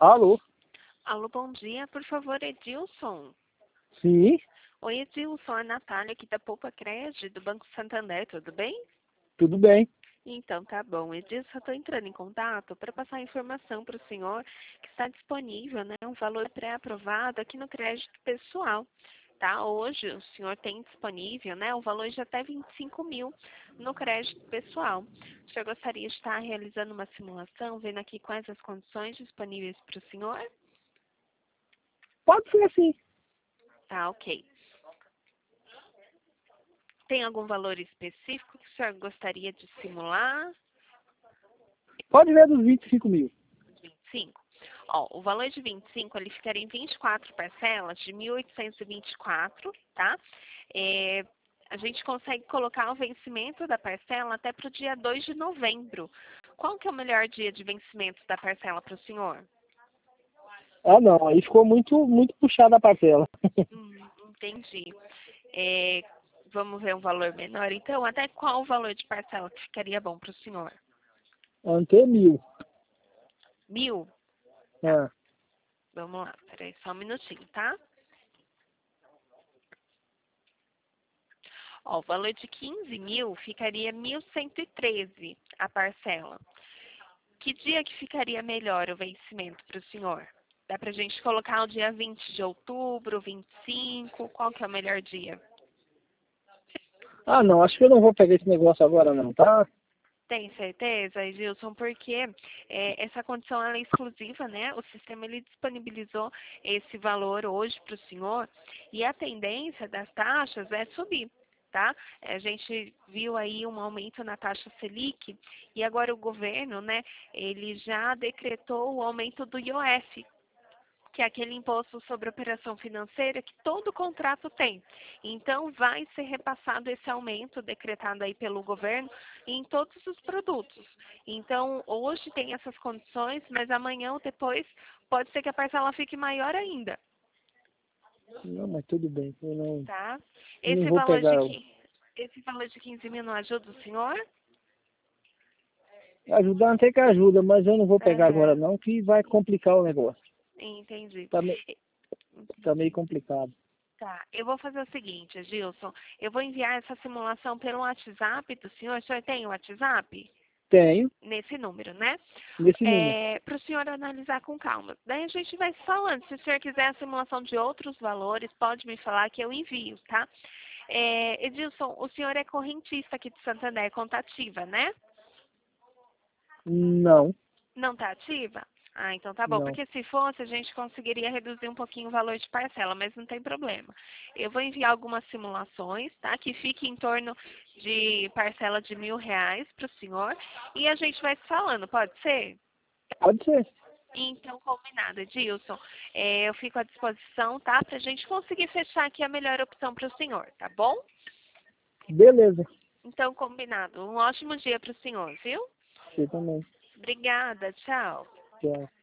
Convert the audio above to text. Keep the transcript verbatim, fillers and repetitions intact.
Alô? Alô, bom dia. Por favor, Edilson. Sim, Oi, Edilson. É a Natália aqui da Poupa Crédito, do Banco Santander. Tudo bem? tudo bem. Então, tá bom. Edilson, eu estou entrando em contato para passar informação para o senhor que está disponível, né, um valor pré-aprovado aqui no crédito pessoal. Tá? Hoje o senhor tem disponível, né, um valor de até vinte e cinco mil no crédito pessoal. O senhor gostaria de estar realizando uma simulação, vendo aqui quais as condições disponíveis para o senhor? Pode ser assim. Tá, ok. Tem algum valor específico que o senhor gostaria de simular? Pode ver dos vinte e cinco mil. vinte e cinco. Ó, o valor de vinte e cinco, ele ficaria em vinte e quatro parcelas de mil oitocentos e vinte e quatro, tá? É, a gente consegue colocar o vencimento da parcela até para o dia dois de novembro. Qual que é o melhor dia de vencimento da parcela para o senhor? Ah, não. Aí ficou muito, muito puxada a parcela. Hum, entendi. É, vamos ver um valor menor, então. Até qual o valor de parcela que ficaria bom para o senhor? Ante mil. Mil? Tá, Ah, vamos lá. Peraí, só um minutinho, tá? Ó, o valor de quinze mil ficaria mil cento e treze a parcela. Que dia que ficaria melhor o vencimento para o senhor? Dá para a gente colocar o dia vinte de outubro, vinte e cinco, qual que é o melhor dia? ah, não. Acho que eu não vou pegar esse negócio agora, não, tá? Tem certeza, Edilson? Porque é, essa condição ela é exclusiva, né? O sistema ele disponibilizou esse valor hoje para o senhor e a tendência das taxas é subir, tá? A gente viu aí um aumento na taxa Selic e agora o governo, né? Ele já decretou o aumento do I O F, que é aquele imposto sobre operação financeira que todo contrato tem. Então, vai ser repassado esse aumento decretado aí pelo governo em todos os produtos. Então, hoje tem essas condições, mas amanhã ou depois pode ser que a parcela fique maior ainda, Não, mas tudo bem. Eu não, tá? não Esse vou valor pegar. de, qui- esse valor de quinze mil não ajuda o senhor? Ajudar até que ajuda, mas eu não vou pegar agora, Aham, não, que vai complicar o negócio. entendi. Tá, me, tá meio complicado. Tá, eu vou fazer o seguinte, Gilson, eu vou enviar essa simulação pelo WhatsApp do senhor. O senhor tem o WhatsApp? Tenho, Nesse número, né? nesse número. É, para o senhor analisar com calma. Daí a gente vai se falando. Se o senhor quiser a simulação de outros valores, pode me falar que eu envio, tá? É, Edilson, o senhor é correntista aqui de Santander, conta ativa, né? Não, Não está ativa? Ah, então tá bom. não. Porque se fosse, a gente conseguiria reduzir um pouquinho o valor de parcela, mas não tem problema. Eu vou enviar algumas simulações, tá? Que fique em torno de parcela de mil reais para o senhor. E a gente vai se falando, pode ser? Pode ser. Então, combinado, Edilson. É, eu fico à disposição, tá? Pra gente conseguir fechar aqui a melhor opção para o senhor, tá bom? Beleza. Então, combinado. Um ótimo dia para o senhor, viu? Você também. Obrigada, tchau. Tchau.